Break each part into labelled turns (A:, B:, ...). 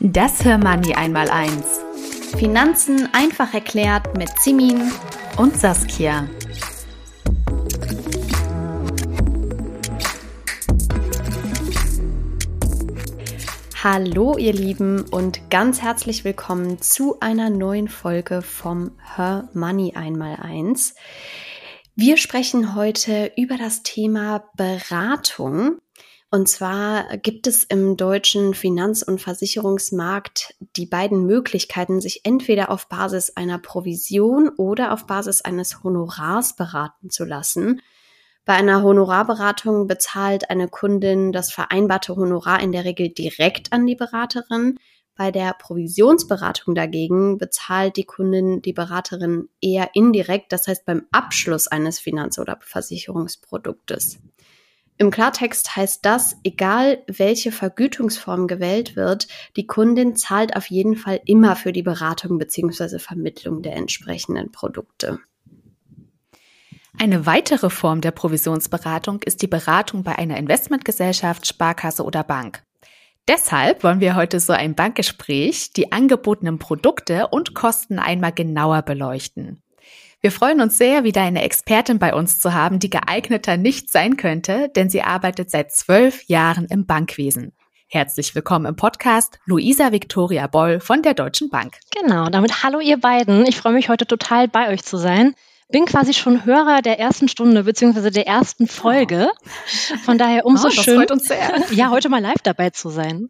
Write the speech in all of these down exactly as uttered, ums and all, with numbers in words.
A: Das Hör-Money einmal eins.
B: Finanzen einfach erklärt mit Simin
A: und Saskia.
B: Hallo ihr Lieben und ganz herzlich willkommen zu einer neuen Folge vom Hör-Money einmal eins. Wir sprechen heute über das Thema Beratung. Und zwar gibt es im deutschen Finanz- und Versicherungsmarkt die beiden Möglichkeiten, sich entweder auf Basis einer Provision oder auf Basis eines Honorars beraten zu lassen. Bei einer Honorarberatung bezahlt eine Kundin das vereinbarte Honorar in der Regel direkt an die Beraterin. Bei der Provisionsberatung dagegen bezahlt die Kundin die Beraterin eher indirekt, das heißt beim Abschluss eines Finanz- oder Versicherungsproduktes. Im Klartext heißt das, egal welche Vergütungsform gewählt wird, die Kundin zahlt auf jeden Fall immer für die Beratung bzw. Vermittlung der entsprechenden Produkte.
A: Eine weitere Form der Provisionsberatung ist die Beratung bei einer Investmentgesellschaft, Sparkasse oder Bank. Deshalb wollen wir heute so ein Bankgespräch, die angebotenen Produkte und Kosten einmal genauer beleuchten. Wir freuen uns sehr, wieder eine Expertin bei uns zu haben, die geeigneter nicht sein könnte, denn sie arbeitet seit zwölf Jahren im Bankwesen. Herzlich willkommen im Podcast, Luisa Victoria Boll von der Deutschen Bank.
C: Genau, damit hallo ihr beiden. Ich freue mich heute total bei euch zu sein. Bin quasi schon Hörer der ersten Stunde bzw. der ersten Folge. Von daher umso
A: oh, das
C: schön,
A: freut uns sehr.
C: ja, heute mal live dabei zu sein.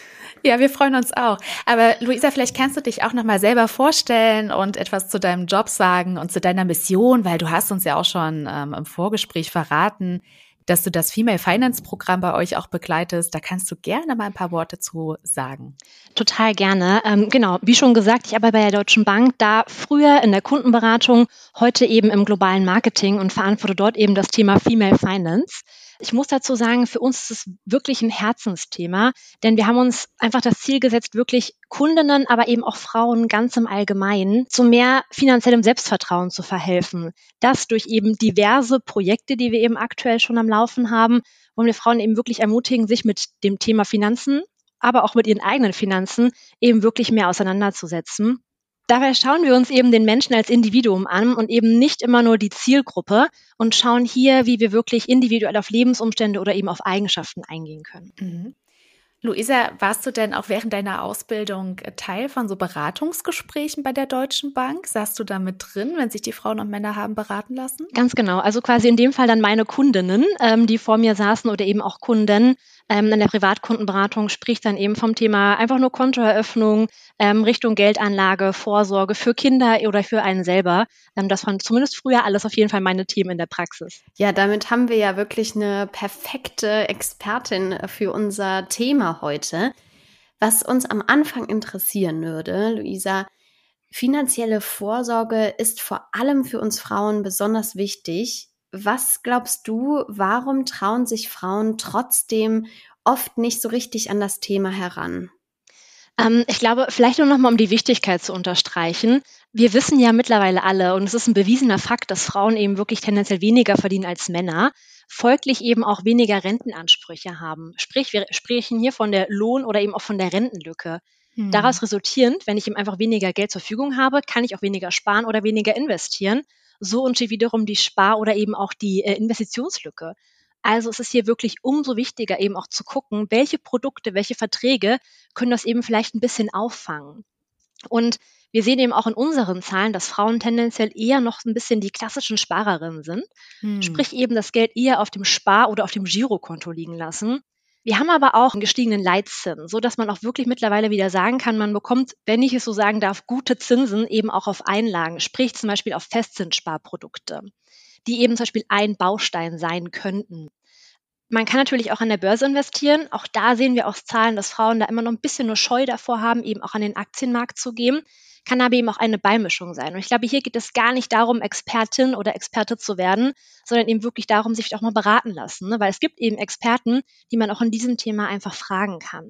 A: Ja, wir freuen uns auch. Aber Luisa, vielleicht kannst du dich auch nochmal selber vorstellen und etwas zu deinem Job sagen und zu deiner Mission, weil du hast uns ja auch schon ähm, im Vorgespräch verraten, dass du das Female Finance Programm bei euch auch begleitest. Da kannst du gerne mal ein paar Worte zu sagen.
C: Total gerne. Ähm, genau, wie schon gesagt, ich arbeite bei der Deutschen Bank, da früher in der Kundenberatung, heute eben im globalen Marketing und verantworte dort eben das Thema Female Finance. Ich muss dazu sagen, für uns ist es wirklich ein Herzensthema, denn wir haben uns einfach das Ziel gesetzt, wirklich Kundinnen, aber eben auch Frauen ganz im Allgemeinen zu mehr finanziellem Selbstvertrauen zu verhelfen. Das durch eben diverse Projekte, die wir eben aktuell schon am Laufen haben, wollen wir Frauen eben wirklich ermutigen, sich mit dem Thema Finanzen, aber auch mit ihren eigenen Finanzen eben wirklich mehr auseinanderzusetzen. Dabei schauen wir uns eben den Menschen als Individuum an und eben nicht immer nur die Zielgruppe und schauen hier, wie wir wirklich individuell auf Lebensumstände oder eben auf Eigenschaften eingehen können.
A: Mhm. Luisa, warst du denn auch während deiner Ausbildung Teil von so Beratungsgesprächen bei der Deutschen Bank? Saßt du da mit drin, wenn sich die Frauen und Männer haben beraten lassen?
C: Ganz genau. Also quasi in dem Fall dann meine Kundinnen, ähm, die vor mir saßen oder eben auch Kunden. Ähm, in der Privatkundenberatung spricht dann eben vom Thema einfach nur Kontoeröffnung, ähm, Richtung Geldanlage, Vorsorge für Kinder oder für einen selber. Ähm, das waren zumindest früher alles auf jeden Fall meine Themen in der Praxis.
B: Ja, damit haben wir ja wirklich eine perfekte Expertin für unser Thema heute. Was uns am Anfang interessieren würde, Luisa, finanzielle Vorsorge ist vor allem für uns Frauen besonders wichtig. Was glaubst du, warum trauen sich Frauen trotzdem oft nicht so richtig an das Thema heran?
C: Ähm, ich glaube, vielleicht nur noch mal, um die Wichtigkeit zu unterstreichen. Wir wissen ja mittlerweile alle, und es ist ein bewiesener Fakt, dass Frauen eben wirklich tendenziell weniger verdienen als Männer, folglich eben auch weniger Rentenansprüche haben. Sprich, wir sprechen hier von der Lohn- oder eben auch von der Rentenlücke.
A: Hm.
C: Daraus resultierend, wenn ich eben einfach weniger Geld zur Verfügung habe, kann ich auch weniger sparen oder weniger investieren. So entsteht wiederum die Spar- oder eben auch die äh, Investitionslücke. Also es ist hier wirklich umso wichtiger, eben auch zu gucken, welche Produkte, welche Verträge können das eben vielleicht ein bisschen auffangen. Und wir sehen eben auch in unseren Zahlen, dass Frauen tendenziell eher noch ein bisschen die klassischen Sparerinnen sind.
A: Hm.
C: Sprich eben das Geld eher auf dem Spar- oder auf dem Girokonto liegen lassen. Wir haben aber auch einen gestiegenen Leitzins, so dass man auch wirklich mittlerweile wieder sagen kann, man bekommt, wenn ich es so sagen darf, gute Zinsen eben auch auf Einlagen, sprich zum Beispiel auf Festzinssparprodukte, die eben zum Beispiel ein Baustein sein könnten. Man kann natürlich auch an der Börse investieren. Auch da sehen wir aus Zahlen, dass Frauen da immer noch ein bisschen nur Scheu davor haben, eben auch an den Aktienmarkt zu gehen. Kann aber eben auch eine Beimischung sein. Und ich glaube, hier geht es gar nicht darum, Expertin oder Experte zu werden, sondern eben wirklich darum, sich auch mal beraten lassen. Ne? Weil es gibt eben Experten, die man auch in diesem Thema einfach fragen kann.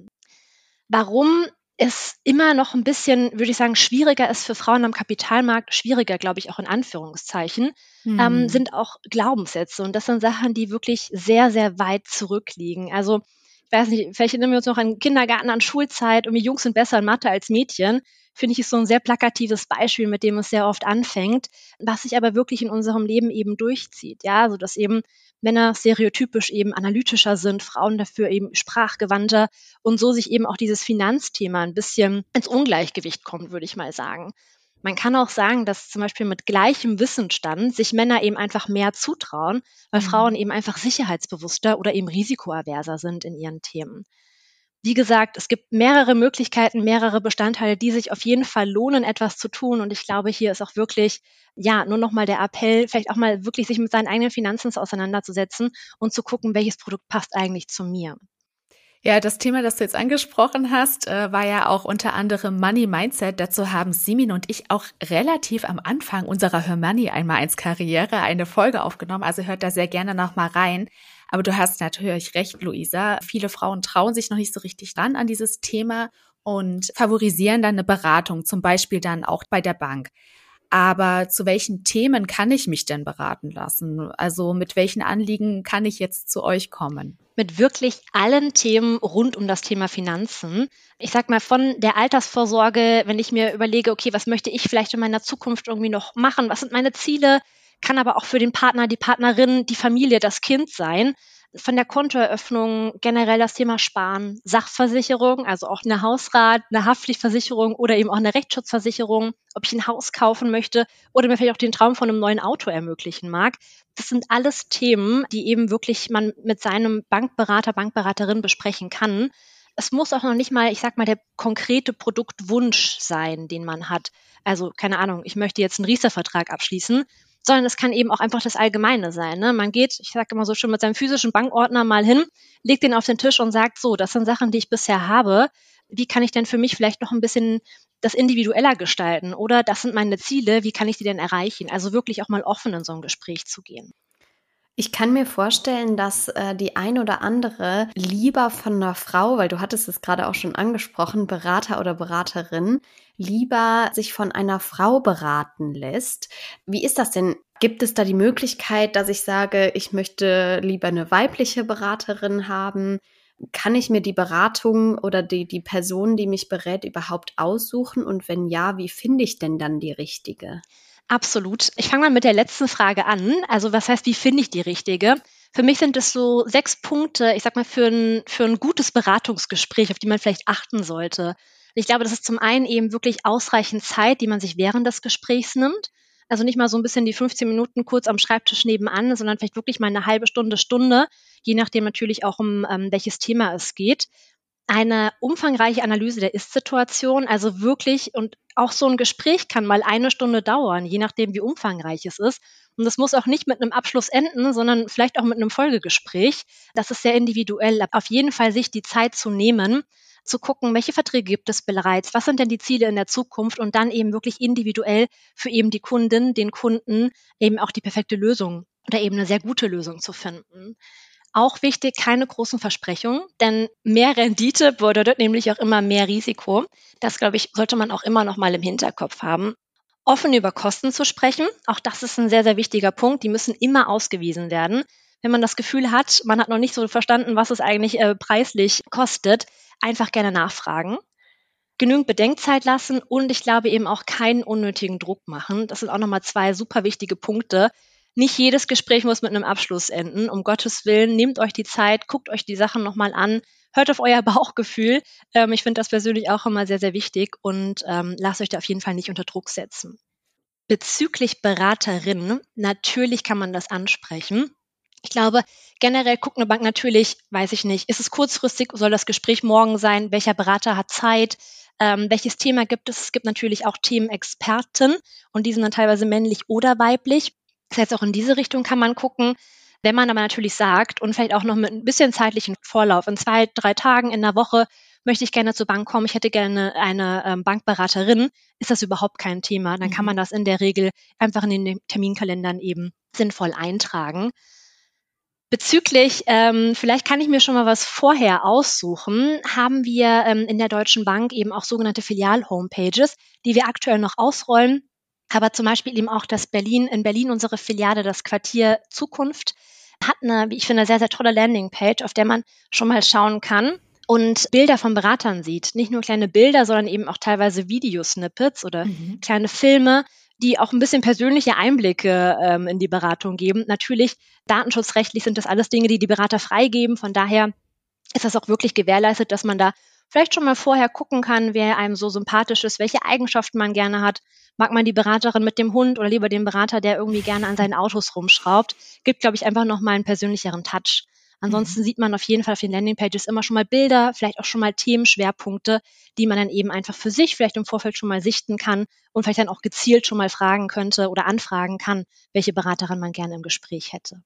C: Warum es immer noch ein bisschen, würde ich sagen, schwieriger ist für Frauen am Kapitalmarkt, schwieriger, glaube ich, auch in Anführungszeichen,
A: Hm.
C: ähm, sind auch Glaubenssätze. Und das sind Sachen, die wirklich sehr, sehr weit zurückliegen. Also Ich weiß nicht, vielleicht erinnern wir uns noch an Kindergarten, an Schulzeit, irgendwie Jungs sind besser in Mathe als Mädchen. Finde ich, ist so ein sehr plakatives Beispiel, mit dem es sehr oft anfängt, was sich aber wirklich in unserem Leben eben durchzieht. Ja, so dass eben Männer stereotypisch eben analytischer sind, Frauen dafür eben sprachgewandter und so sich eben auch dieses Finanzthema ein bisschen ins Ungleichgewicht kommt, würde ich mal sagen. Man kann auch sagen, dass zum Beispiel mit gleichem Wissensstand sich Männer eben einfach mehr zutrauen, weil mhm. Frauen eben einfach sicherheitsbewusster oder eben risikoaverser sind in ihren Themen. Wie gesagt, es gibt mehrere Möglichkeiten, mehrere Bestandteile, die sich auf jeden Fall lohnen, etwas zu tun. Und ich glaube, hier ist auch wirklich, ja, nur nochmal der Appell, vielleicht auch mal wirklich sich mit seinen eigenen Finanzen auseinanderzusetzen und zu gucken, welches Produkt passt eigentlich zu mir.
A: Ja, das Thema, das du jetzt angesprochen hast, äh, war ja auch unter anderem Money Mindset. Dazu haben Simin und ich auch relativ am Anfang unserer Hör Money einmal eins Karriere eine Folge aufgenommen. Also hört da sehr gerne noch mal rein. Aber du hast natürlich recht, Luisa. Viele Frauen trauen sich noch nicht so richtig ran an dieses Thema und favorisieren dann eine Beratung, zum Beispiel dann auch bei der Bank. Aber zu welchen Themen kann ich mich denn beraten lassen? Also mit welchen Anliegen kann ich jetzt zu euch kommen?
C: Mit wirklich allen Themen rund um das Thema Finanzen. Ich sag mal, von der Altersvorsorge, wenn ich mir überlege, okay, was möchte ich vielleicht in meiner Zukunft irgendwie noch machen? Was sind meine Ziele? Kann aber auch für den Partner, die Partnerin, die Familie, das Kind sein. Von der Kontoeröffnung generell das Thema Sparen, Sachversicherung, also auch eine Hausrat, eine Haftpflichtversicherung oder eben auch eine Rechtsschutzversicherung, ob ich ein Haus kaufen möchte oder mir vielleicht auch den Traum von einem neuen Auto ermöglichen mag. Das sind alles Themen, die eben wirklich man mit seinem Bankberater, Bankberaterin besprechen kann. Es muss auch noch nicht mal, ich sag mal, der konkrete Produktwunsch sein, den man hat. Also, keine Ahnung, ich möchte jetzt einen Riester-Vertrag abschließen, sondern es kann eben auch einfach das Allgemeine sein. Ne? Man geht, ich sage immer so schön, mit seinem physischen Bankordner mal hin, legt den auf den Tisch und sagt, so, das sind Sachen, die ich bisher habe. Wie kann ich denn für mich vielleicht noch ein bisschen das individueller gestalten? Oder das sind meine Ziele, wie kann ich die denn erreichen? Also wirklich auch mal offen in so ein Gespräch zu gehen.
B: Ich kann mir vorstellen, dass äh, die ein oder andere lieber von einer Frau, weil du hattest es gerade auch schon angesprochen, Berater oder Beraterin, lieber sich von einer Frau beraten lässt. Wie ist das denn? Gibt es da die Möglichkeit, dass ich sage, ich möchte lieber eine weibliche Beraterin haben? Kann ich mir die Beratung oder die, die Person, die mich berät, überhaupt aussuchen? Und wenn ja, wie finde ich denn dann die richtige?
C: Absolut. Ich fange mal mit der letzten Frage an. Also was heißt, wie finde ich die richtige? Für mich sind es so sechs Punkte, ich sag mal, für ein, für ein gutes Beratungsgespräch, auf die man vielleicht achten sollte. Ich glaube, das ist zum einen eben wirklich ausreichend Zeit, die man sich während des Gesprächs nimmt. Also nicht mal so ein bisschen die fünfzehn Minuten kurz am Schreibtisch nebenan, sondern vielleicht wirklich mal eine halbe Stunde, Stunde, je nachdem natürlich auch um ähm, welches Thema es geht. Eine umfangreiche Analyse der Ist-Situation, also wirklich, und auch so ein Gespräch kann mal eine Stunde dauern, je nachdem, wie umfangreich es ist. Und das muss auch nicht mit einem Abschluss enden, sondern vielleicht auch mit einem Folgegespräch. Das ist sehr individuell. Auf jeden Fall sich die Zeit zu nehmen, zu gucken, welche Verträge gibt es bereits, was sind denn die Ziele in der Zukunft und dann eben wirklich individuell für eben die Kundin, den Kunden eben auch die perfekte Lösung oder eben eine sehr gute Lösung zu finden. Auch wichtig, keine großen Versprechungen, denn mehr Rendite bedeutet nämlich auch immer mehr Risiko. Das, glaube ich, sollte man auch immer noch mal im Hinterkopf haben. Offen über Kosten zu sprechen, auch das ist ein sehr, sehr wichtiger Punkt. Die müssen immer ausgewiesen werden. Wenn man das Gefühl hat, man hat noch nicht so verstanden, was es eigentlich äh, preislich kostet, einfach gerne nachfragen. Genügend Bedenkzeit lassen und ich glaube eben auch keinen unnötigen Druck machen. Das sind auch nochmal zwei super wichtige Punkte. Nicht jedes Gespräch muss mit einem Abschluss enden. Um Gottes Willen, nehmt euch die Zeit, guckt euch die Sachen nochmal an, hört auf euer Bauchgefühl. Ähm, ich finde das persönlich auch immer sehr, sehr wichtig und ähm, lasst euch da auf jeden Fall nicht unter Druck setzen. Bezüglich Beraterinnen, natürlich kann man das ansprechen. Ich glaube, generell guckt eine Bank natürlich, weiß ich nicht, ist es kurzfristig, soll das Gespräch morgen sein, welcher Berater hat Zeit, ähm, welches Thema gibt es? Es gibt natürlich auch Themenexperten und die sind dann teilweise männlich oder weiblich. Das heißt, auch in diese Richtung kann man gucken. Wenn man aber natürlich sagt und vielleicht auch noch mit ein bisschen zeitlichen Vorlauf, in zwei, drei Tagen in der Woche möchte ich gerne zur Bank kommen, ich hätte gerne eine ähm, Bankberaterin, ist das überhaupt kein Thema. Dann kann man das in der Regel einfach in den Terminkalendern eben sinnvoll eintragen. Bezüglich, ähm, vielleicht kann ich mir schon mal was vorher aussuchen, haben wir ähm, in der Deutschen Bank eben auch sogenannte Filial-Homepages, die wir aktuell noch ausrollen. Aber zum Beispiel eben auch das Berlin, in Berlin unsere Filiale, das Quartier Zukunft, hat eine, wie ich finde, sehr, sehr tolle Landingpage, auf der man schon mal schauen kann und Bilder von Beratern sieht. Nicht nur kleine Bilder, sondern eben auch teilweise Videosnippets oder
A: Mhm.
C: kleine Filme, die auch ein bisschen persönliche Einblicke ähm, in die Beratung geben. Natürlich, datenschutzrechtlich sind das alles Dinge, die die Berater freigeben. Von daher ist das auch wirklich gewährleistet, dass man da vielleicht schon mal vorher gucken kann, wer einem so sympathisch ist, welche Eigenschaften man gerne hat. Mag man die Beraterin mit dem Hund oder lieber den Berater, der irgendwie gerne an seinen Autos rumschraubt? Gibt, glaube ich, einfach nochmal einen persönlicheren Touch. Ansonsten
A: Mhm.
C: sieht man auf jeden Fall auf den Landingpages immer schon mal Bilder, vielleicht auch schon mal Themenschwerpunkte, die man dann eben einfach für sich vielleicht im Vorfeld schon mal sichten kann und vielleicht dann auch gezielt schon mal fragen könnte oder anfragen kann, welche Beraterin man gerne im Gespräch hätte.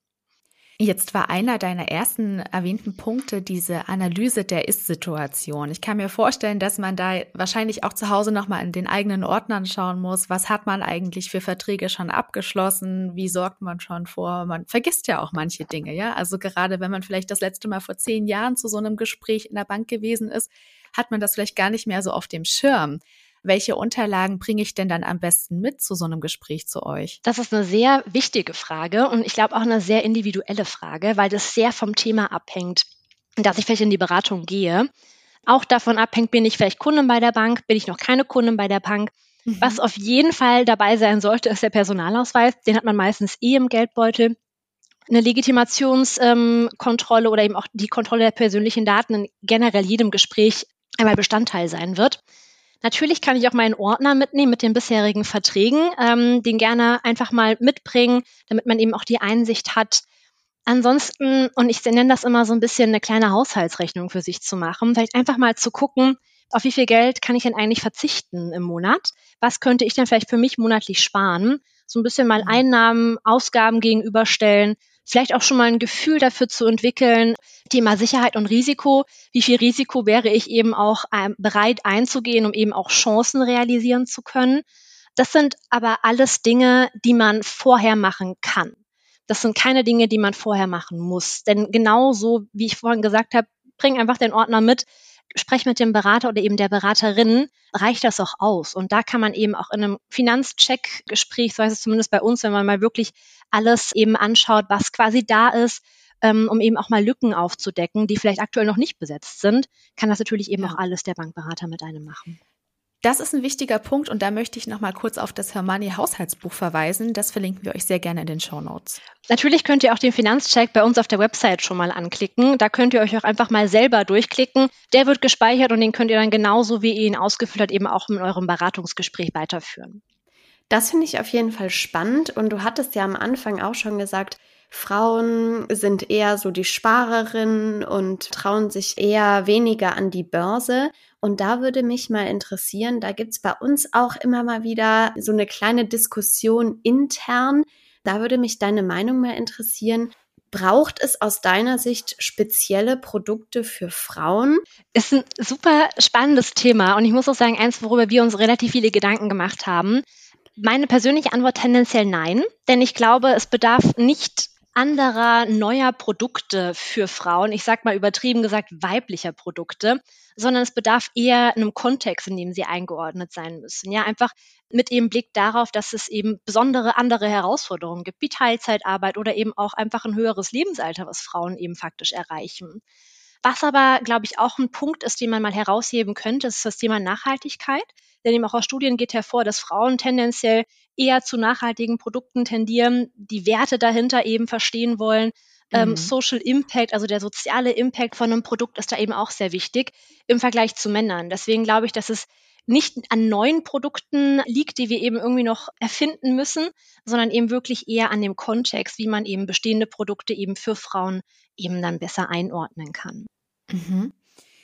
A: Jetzt war einer deiner ersten erwähnten Punkte diese Analyse der Ist-Situation. Ich kann mir vorstellen, dass man da wahrscheinlich auch zu Hause nochmal in den eigenen Ordnern schauen muss. Was hat man eigentlich für Verträge schon abgeschlossen? Wie sorgt man schon vor? Man vergisst ja auch manche Dinge, ja? Also gerade wenn man vielleicht das letzte Mal vor zehn Jahren zu so einem Gespräch in der Bank gewesen ist, hat man das vielleicht gar nicht mehr so auf dem Schirm. Welche Unterlagen bringe ich denn dann am besten mit zu so einem Gespräch zu euch?
C: Das ist eine sehr wichtige Frage und ich glaube auch eine sehr individuelle Frage, weil das sehr vom Thema abhängt, dass ich vielleicht in die Beratung gehe. Auch davon abhängt, bin ich vielleicht Kundin bei der Bank, bin ich noch keine Kundin bei der Bank.
A: Mhm.
C: Was auf jeden Fall dabei sein sollte, ist der Personalausweis. Den hat man meistens eh im Geldbeutel. Eine Legitimationskontrolle ähm, oder eben auch die Kontrolle der persönlichen Daten in generell jedem Gespräch einmal Bestandteil sein wird. Natürlich kann ich auch meinen Ordner mitnehmen mit den bisherigen Verträgen, ähm, den gerne einfach mal mitbringen, damit man eben auch die Einsicht hat. Ansonsten, und ich nenne das immer so ein bisschen eine kleine Haushaltsrechnung für sich zu machen, vielleicht einfach mal zu gucken, auf wie viel Geld kann ich denn eigentlich verzichten im Monat? Was könnte ich denn vielleicht für mich monatlich sparen? So ein bisschen mal Einnahmen, Ausgaben gegenüberstellen, vielleicht auch schon mal ein Gefühl dafür zu entwickeln, Thema Sicherheit und Risiko. Wie viel Risiko wäre ich eben auch ähm, bereit einzugehen, um eben auch Chancen realisieren zu können? Das sind aber alles Dinge, die man vorher machen kann. Das sind keine Dinge, die man vorher machen muss. Denn genauso, wie ich vorhin gesagt habe, bring einfach den Ordner mit, sprech mit dem Berater oder eben der Beraterin, reicht das auch aus. Und da kann man eben auch in einem Finanzcheck-Gespräch, so heißt es zumindest bei uns, wenn man mal wirklich alles eben anschaut, was quasi da ist, ähm, um eben auch mal Lücken aufzudecken, die vielleicht aktuell noch nicht besetzt sind, kann das natürlich eben
A: Ja.
C: auch alles der Bankberater mit einem machen.
A: Das ist ein wichtiger Punkt und da möchte ich noch mal kurz auf das Her Money Haushaltsbuch verweisen. Das verlinken wir euch sehr gerne in den Shownotes.
C: Natürlich könnt ihr auch den Finanzcheck bei uns auf der Website schon mal anklicken. Da könnt ihr euch auch einfach mal selber durchklicken. Der wird gespeichert und den könnt ihr dann genauso, wie ihr ihn ausgefüllt habt, eben auch in eurem Beratungsgespräch weiterführen.
B: Das finde ich auf jeden Fall spannend und du hattest ja am Anfang auch schon gesagt, Frauen sind eher so die Sparerinnen und trauen sich eher weniger an die Börse. Und da würde mich mal interessieren, da gibt's bei uns auch immer mal wieder so eine kleine Diskussion intern. Da würde mich deine Meinung mal interessieren. Braucht es aus deiner Sicht spezielle Produkte für Frauen?
C: Ist ein super spannendes Thema und ich muss auch sagen, eins, worüber wir uns relativ viele Gedanken gemacht haben. Meine persönliche Antwort tendenziell nein, denn ich glaube, es bedarf nicht anderer neuer Produkte für Frauen, ich sage mal übertrieben gesagt weiblicher Produkte, sondern es bedarf eher einem Kontext, in dem sie eingeordnet sein müssen. Ja, einfach mit dem Blick darauf, dass es eben besondere andere Herausforderungen gibt, wie Teilzeitarbeit oder eben auch einfach ein höheres Lebensalter, was Frauen eben faktisch erreichen. Was aber, glaube ich, auch ein Punkt ist, den man mal herausheben könnte, ist das Thema Nachhaltigkeit. Denn eben auch aus Studien geht hervor, dass Frauen tendenziell eher zu nachhaltigen Produkten tendieren, die Werte dahinter eben verstehen wollen. Ähm,
A: Mhm.
C: Social Impact, also der soziale Impact von einem Produkt ist da eben auch sehr wichtig im Vergleich zu Männern. Deswegen glaube ich, dass es nicht an neuen Produkten liegt, die wir eben irgendwie noch erfinden müssen, sondern eben wirklich eher an dem Kontext, wie man eben bestehende Produkte eben für Frauen eben dann besser einordnen kann.
A: Mhm.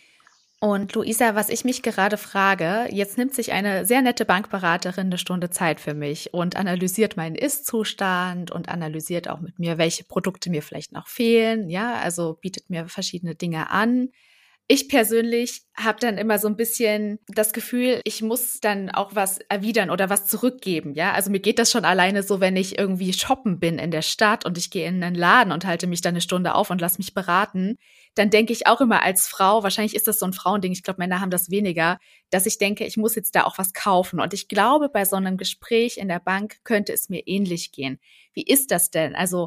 A: Und Luisa, was ich mich gerade frage, jetzt nimmt sich eine sehr nette Bankberaterin eine Stunde Zeit für mich und analysiert meinen Ist-Zustand und analysiert auch mit mir, welche Produkte mir vielleicht noch fehlen. Ja, also bietet mir verschiedene Dinge an. Ich persönlich habe dann immer so ein bisschen das Gefühl, ich muss dann auch was erwidern oder was zurückgeben, ja. Also mir geht das schon alleine so, wenn ich irgendwie shoppen bin in der Stadt und ich gehe in einen Laden und halte mich dann eine Stunde auf und lass mich beraten, dann denke ich auch immer als Frau, wahrscheinlich ist das so ein Frauending, ich glaube, Männer haben das weniger, dass ich denke, ich muss jetzt da auch was kaufen. Und ich glaube, bei so einem Gespräch in der Bank könnte es mir ähnlich gehen. Wie ist das denn? Also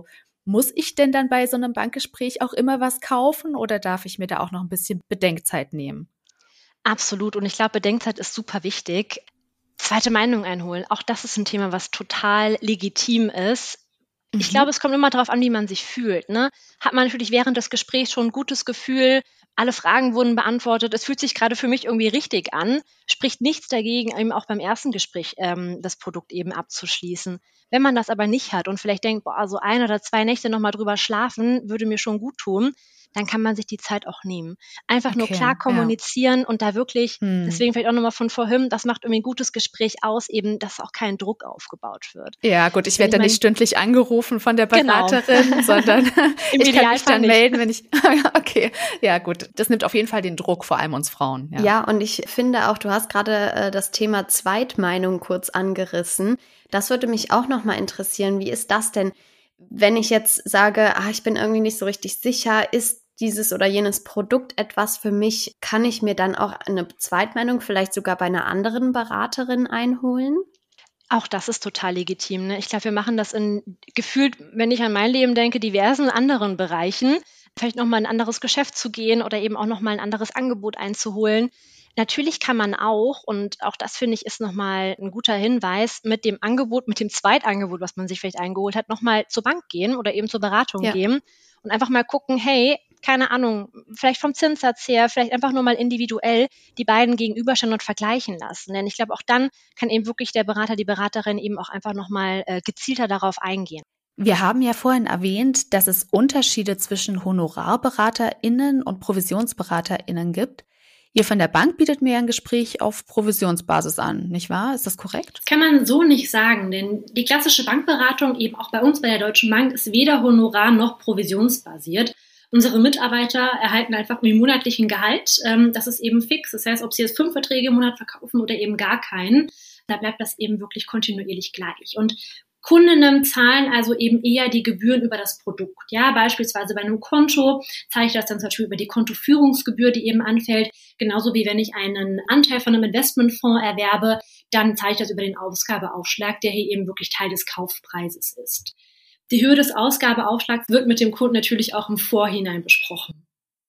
A: Muss ich denn dann bei so einem Bankgespräch auch immer was kaufen oder darf ich mir da auch noch ein bisschen Bedenkzeit nehmen?
C: Absolut. Und ich glaube, Bedenkzeit ist super wichtig. Zweite Meinung einholen. Auch das ist ein Thema, was total legitim ist. Ich
A: Mhm.
C: glaube, es kommt immer darauf an, wie man sich fühlt. Ne? Hat man natürlich während des Gesprächs schon ein gutes Gefühl, alle Fragen wurden beantwortet, es fühlt sich gerade für mich irgendwie richtig an, spricht nichts dagegen, eben auch beim ersten Gespräch ähm, das Produkt eben abzuschließen. Wenn man das aber nicht hat und vielleicht denkt, boah, so ein oder zwei Nächte nochmal drüber schlafen, würde mir schon gut tun, dann kann man sich die Zeit auch nehmen. Einfach nur
A: Okay,
C: klar
A: ja.
C: kommunizieren und da wirklich,
A: Hm.
C: deswegen vielleicht auch nochmal von vorhin, das macht irgendwie ein gutes Gespräch aus, eben, dass auch kein Druck aufgebaut wird.
A: Ja, gut, ich
C: Wenn
A: werde
C: ich
A: dann
C: mein-
A: nicht stündlich angerufen von der
C: Genau.
A: Beraterin, sondern
C: Im
A: ich kann mich
C: Idealfall
A: dann
C: nicht.
A: melden, wenn ich, okay, ja gut, das nimmt auf jeden Fall den Druck, vor allem uns Frauen. Ja,
B: Ja, und ich finde auch, du hast gerade äh, das Thema Zweitmeinung kurz angerissen. Das würde mich auch nochmal interessieren. Wie ist das denn, wenn ich jetzt sage, ah, ich bin irgendwie nicht so richtig sicher, ist dieses oder jenes Produkt etwas für mich? Kann ich mir dann auch eine Zweitmeinung vielleicht sogar bei einer anderen Beraterin einholen?
C: Auch das ist total legitim. Ne? Ich glaube, wir machen das in gefühlt, wenn ich an mein Leben denke, diversen anderen Bereichen. Vielleicht nochmal ein anderes Geschäft zu gehen oder eben auch nochmal ein anderes Angebot einzuholen. Natürlich kann man auch, und auch das finde ich ist nochmal ein guter Hinweis, mit dem Angebot, mit dem Zweitangebot, was man sich vielleicht eingeholt hat, nochmal zur Bank gehen oder eben zur Beratung
B: Ja.
C: gehen und einfach mal gucken, hey, keine Ahnung, vielleicht vom Zinssatz her, vielleicht einfach nur mal individuell die beiden gegenüberstellen und vergleichen lassen. Denn ich glaube, auch dann kann eben wirklich der Berater, die Beraterin eben auch einfach nochmal äh, gezielter darauf eingehen.
A: wir haben ja vorhin erwähnt, dass es Unterschiede zwischen HonorarberaterInnen und ProvisionsberaterInnen gibt. Ihr von der Bank bietet mir ein Gespräch auf Provisionsbasis an, nicht wahr? Ist das korrekt?
D: Das kann man so nicht sagen, denn die klassische Bankberatung, eben auch bei uns bei der Deutschen Bank, ist weder honorar- noch provisionsbasiert. Unsere Mitarbeiter erhalten einfach einen monatlichen Gehalt. Das ist eben fix. Das heißt, ob sie jetzt fünf Verträge im Monat verkaufen oder eben gar keinen, da bleibt das eben wirklich kontinuierlich gleich. Und Kundinnen zahlen also eben eher die Gebühren über das Produkt. Ja, beispielsweise bei einem Konto zahle ich das dann zum Beispiel über die Kontoführungsgebühr, die eben anfällt. Genauso wie wenn ich einen Anteil von einem Investmentfonds erwerbe, dann zahle ich das über den Ausgabeaufschlag, der hier eben wirklich Teil des Kaufpreises ist. Die Höhe des Ausgabeaufschlags wird mit dem Kunden natürlich auch im Vorhinein besprochen.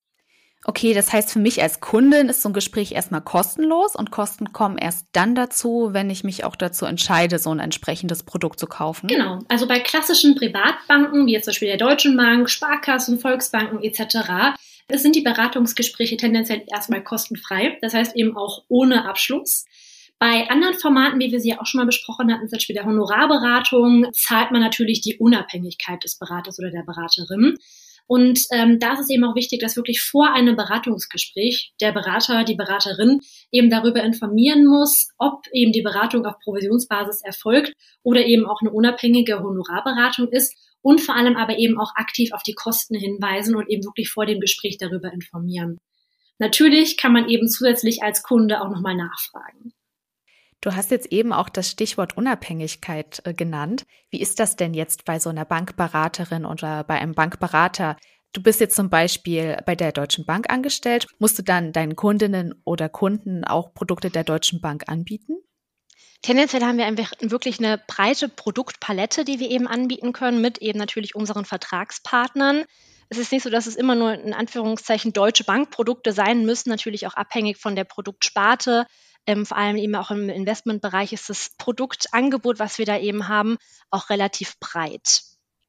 A: Okay, das heißt für mich als Kundin ist so ein Gespräch erstmal kostenlos und Kosten kommen erst dann dazu, wenn ich mich auch dazu entscheide, so ein entsprechendes Produkt zu kaufen.
D: Genau, also bei klassischen Privatbanken, wie jetzt zum Beispiel der Deutschen Bank, Sparkassen, Volksbanken et cetera, sind die Beratungsgespräche tendenziell erstmal kostenfrei, das heißt eben auch ohne Abschluss. Bei anderen Formaten, wie wir sie ja auch schon mal besprochen hatten, zum Beispiel der Honorarberatung, zahlt man natürlich die Unabhängigkeit des Beraters oder der Beraterin. Und ähm, da ist es eben auch wichtig, dass wirklich vor einem Beratungsgespräch der Berater, die Beraterin eben darüber informieren muss, ob eben die Beratung auf Provisionsbasis erfolgt oder eben auch eine unabhängige Honorarberatung ist und vor allem aber eben auch aktiv auf die Kosten hinweisen und eben wirklich vor dem Gespräch darüber informieren. Natürlich kann man eben zusätzlich als Kunde auch nochmal nachfragen.
A: Du hast jetzt eben auch das Stichwort Unabhängigkeit äh, genannt. Wie ist das denn jetzt bei so einer Bankberaterin oder bei einem Bankberater? Du bist jetzt zum Beispiel bei der Deutschen Bank angestellt. Musst du dann deinen Kundinnen oder Kunden auch Produkte der Deutschen Bank anbieten?
C: Tendenziell haben wir einfach wirklich eine breite Produktpalette, die wir eben anbieten können, mit eben natürlich unseren Vertragspartnern. Es ist nicht so, dass es immer nur in Anführungszeichen deutsche Bankprodukte sein müssen, natürlich auch abhängig von der Produktsparte. Ähm, vor allem eben auch im Investmentbereich ist das Produktangebot, was wir da eben haben, auch relativ breit.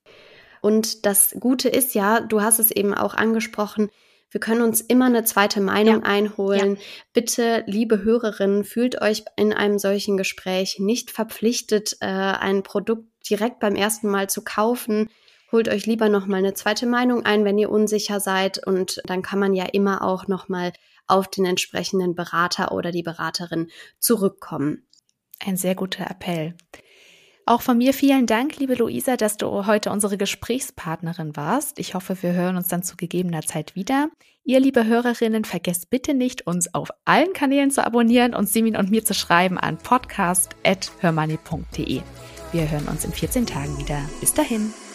B: Und das Gute ist ja, du hast es eben auch angesprochen, wir können uns immer eine zweite Meinung
C: Ja.
B: einholen.
C: Ja.
B: Bitte, liebe Hörerinnen, fühlt euch in einem solchen Gespräch nicht verpflichtet, äh, ein Produkt direkt beim ersten Mal zu kaufen. Holt euch lieber nochmal eine zweite Meinung ein, wenn ihr unsicher seid. Und dann kann man ja immer auch nochmal auf den entsprechenden Berater oder die Beraterin zurückkommen.
A: Ein sehr guter Appell. Auch von mir vielen Dank, liebe Luisa, dass du heute unsere Gesprächspartnerin warst. Ich hoffe, wir hören uns dann zu gegebener Zeit wieder. Ihr, liebe Hörerinnen, vergesst bitte nicht, uns auf allen Kanälen zu abonnieren und Simin und mir zu schreiben an podcast at hörmoney punkt de. Wir hören uns in vierzehn Tagen wieder. Bis dahin.